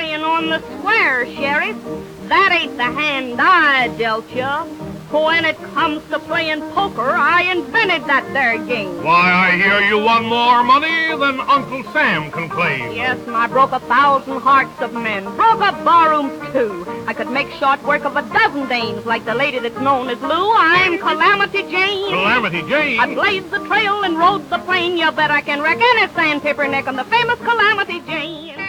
playing on the square, Sheriff. That ain't the hand I dealt you. When it comes to playing poker, I invented that there game. Why, I hear you won more money than Uncle Sam can claim. Yes, and I broke 1,000 hearts of men. Broke up barrooms, too. I could make short work of 12 dames, like the lady that's known as Lou. I'm Calamity Jane. Calamity Jane? I blazed the trail and rode the plain. You bet I can wreck any sandpaper neck. I'm the famous Calamity Jane.